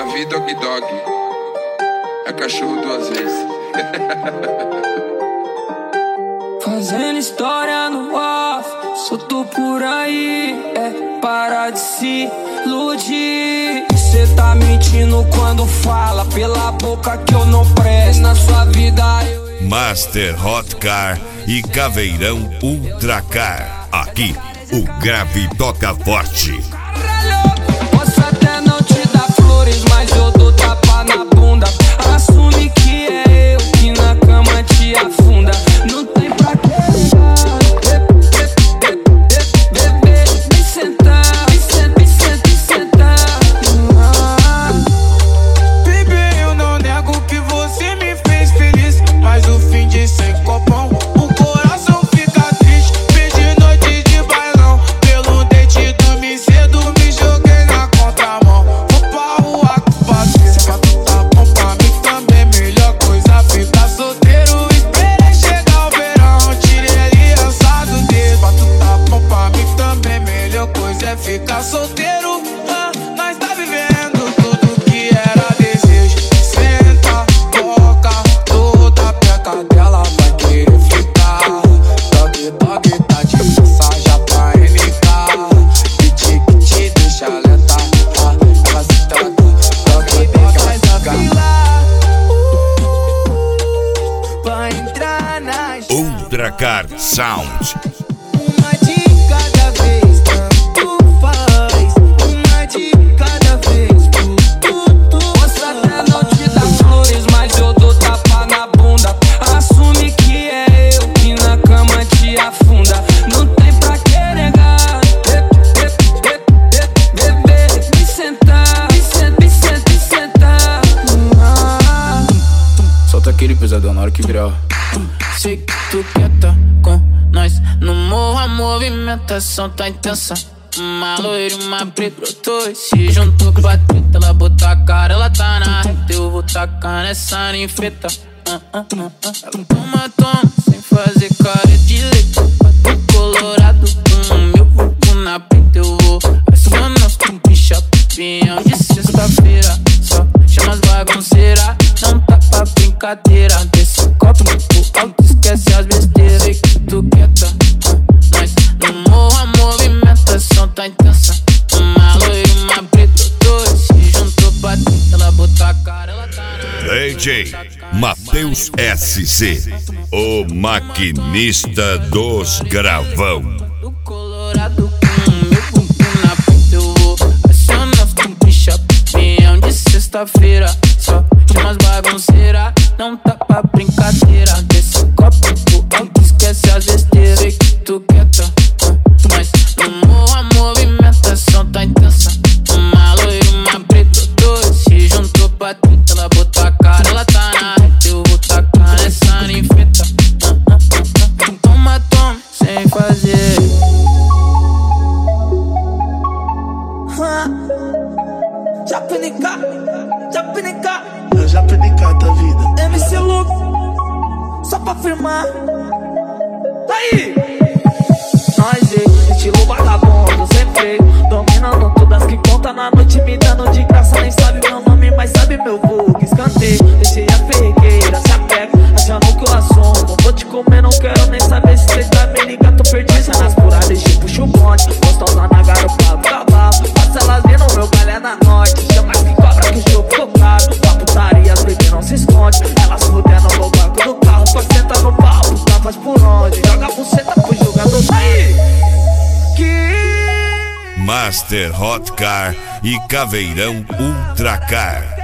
vi dog dog. É cachorro duas vezes. Fazendo história no off, solto por aí, para de se iludir. Cê tá mentindo quando fala pela boca que eu não presto. Na sua vida eu... Master Hot Car e Caveirão Ultra Car. Aqui, o grave toca forte. Posso até não te dar flores, mas eu dou tapa na bunda. Assume que é eu que na cama te afunda. Não tem pra que bebê, me sentar, me sentar. Bebê, eu não nego que você me fez feliz, mas o fim de sem copão, o coração fica triste. Perdi noite de bailão, pelo dente dormi cedo, me joguei na contramão. Vou pra rua com parceiro, pra tu tá bom pra mim também. Melhor coisa ficar solteiro, esperei chegar o verão, tirei aliança do dedo. Pra tu tá bom pra mim também, melhor coisa é ficar solteiro. Nós tá vivendo tudo que era desejo. Senta, toca, toda peca dela vai querer ficar. Dog, dog, tá de mensagem pra NK. Que te deixa lenta, ela se trata. Dog, dog, faz a fila pra entrar nas Ultra Car Sound. uma de cada vez, tanto faz. Uma de cada vez, Posso até não te dar flores, mas eu dou tapa na bunda. Assume que é eu que na cama te afunda. Não tem pra que negar. Bebê, me sentar, me sentar. solta aquele pesadão na hora que virar. Sei que tu quieta com nós no morro, a movimentação tá intensa. Uma loira e uma preta brotou e se juntou com a treta. Ela botou a cara, ela tá na reta, eu vou tacar nessa ninfeta. Ela toma, sem fazer cara de leite. Bato colorado com o meu vulco na preta. Eu vou acionar os bicha pião de sexta-feira. Só chama as bagunceiras, não tá pra brincadeira. Desse copo pro alto, esquece as besteiras. Sei que tu quieta, mas no morro a movimentação tá intensa. Uma loira e uma preta, dois se juntou pra treta. Ela botou a cara, ela tá na DJ Matheus SC, o maquinista dos gravão. do colorado com o meu bumbum na frente. Eu vou acionar os bicha pião de sexta-feira. Só chama as bagunceiras, não tá pra brincadeira. Desse copo pro alto, esquece as besteiras. Sei que tu quieta, mas no morro a movimentação tá intensa. Uma loira e uma preta, dois se juntou pra treta. Ela botou a cara, ela tá na reta, eu vou tacar nessa ninfeta. Toma, sem fazer. Japinica, Eu já perdi cada vida. MC Luke, só pra firmar. Aí! Nós, estilo vagabundo, sem freio, dominando todas que conta na noite, me dando de graça. Nem sabe meu nome, mas sabe meu vulgo. Escanteio, deixei a ferregueira, se apega, achando que eu assumo. Vou te comer, não quero nem saber se cê tá me ligando, tô perdido. Nas puradas de puxo o bonde, gostosa na garupa do cavalo. Faço elas vir no meu baile na noite, chama que cobra que o jogo ficou caro. Pra putaria as baby não se esconde, elas fudendo no banco do carro. Pra sentar no pau, tá faz por onde, joga a buceta pro jogador. Aí! Master Hot Car e Caveirão Ultra Car.